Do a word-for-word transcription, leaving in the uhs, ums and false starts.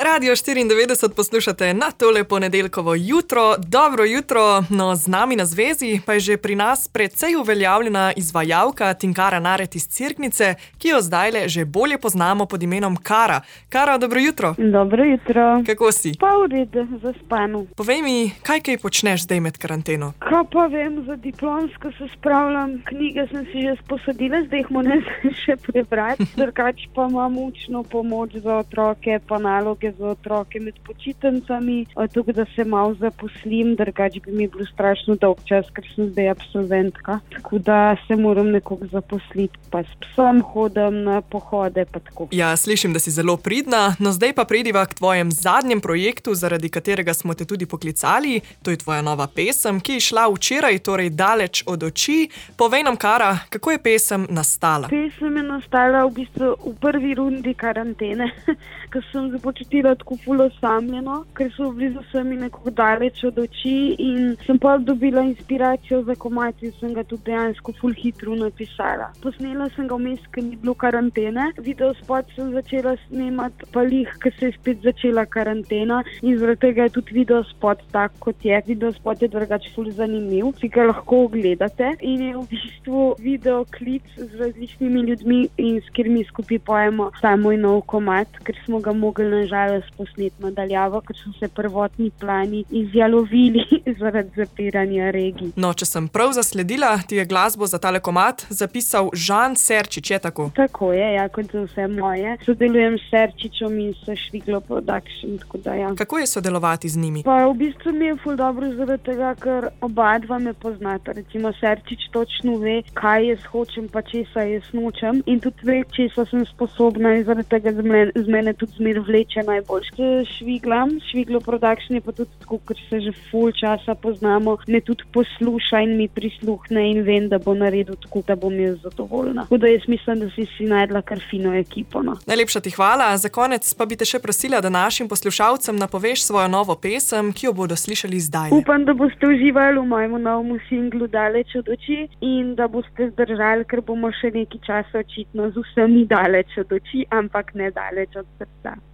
Radio štiriindevetdeset poslušate na tole ponedeljkovo jutro. Dobro jutro, no z nami na zvezi pa je že pri nas precej uveljavljena izvajalka Tinkara Naret iz Cerknice, ki jo zdajle že bolje poznamo pod imenom Kara. Kara, dobro jutro. Dobro jutro. Kako si? Pa v redu, zaspano. Povej mi, kaj kaj počneš zdaj med karanteno? Kaj pa vem, za diplomsko se spravljam, knjige sem si že sposadila, zdaj jih moram še prebrati, drugače pa imam učno pomoč za otroke, pa naloge za otroke med počitnicami, tako da se malo zaposlim, drugače bi mi bilo strašno dolg čas, ker sem zdaj absolventka, tako da se moram nekoga zaposliti, pa s psom hodim na pohode, pa tako. Ja, slišim, da si zelo pridna, no zdaj pa pridiva k tvojem zadnjem projektu, zaradi katerega smo te tudi poklicali, to je tvoja nova pesem, ki je šla včeraj, torej daleč od oči. Povej nam, Kara, kako je pesem nastala? Pesem je nastala v bistvu v prvi rundi karantene, ker sem se počutila tako ful osamljeno, ker so bili z vsemi nekako daleč od oči in sem pa dobila inspiracijo za komad in sem ga tudi dejansko ful hitro napisala. Posnela sem ga vmes, ker ni bilo karantene, videospot sem začela snemati pa lih, ker se je spet začela karantena in zaradi tega je tudi videospot tak, kot je. Videospot je drugače ful zanimiv, si ga lahko ogledate in je v bistvu videoklic z različnimi ljudmi in s katerimi skupaj pojemo ta moj nov komad, ker smo ga mogli nažalost posneti nadaljavo, ker so se prvotni plani izjalovili zaradi zapiranja regij. No, če sem prav zasledila, ti je glasbo za tale komad zapisal Žan Serčič, je tako? Tako je, ja, kot za vse moje. Sodelujem s Serčičom in s Šviglo Production, tako da ja. Kako je sodelovati z njimi? Pa v bistvu mi je ful dobro zaradi tega, ker oba dva me poznata. Recimo Serčič točno ve, kaj jaz hočem, pa česa jaz nočem in tudi ve, česa sem sposobna in zaradi tega z mene, z mene tudi zmer vleče najboljš. Šviglam, Šviglo Production je pa tudi tako, ker se že ful časa poznamo, me tudi posluša in mi prisluhne in vem, da bo naredil tako, da bom jaz zadovoljna. Tako da jaz mislim, da si si najdla kar fino ekipo. No. Najlepša ti hvala. Za konec pa bi te še prosila, da našim poslušalcem napoveš svojo novo pesem, ki jo bodo slišali zdaj. Upam, da boste uživali v mojemu novemu singlu Daleč od oči in da boste zdržali, ker bomo še nekaj časa očitno z vsemi daleč od oči, ampak ne daleč od srca.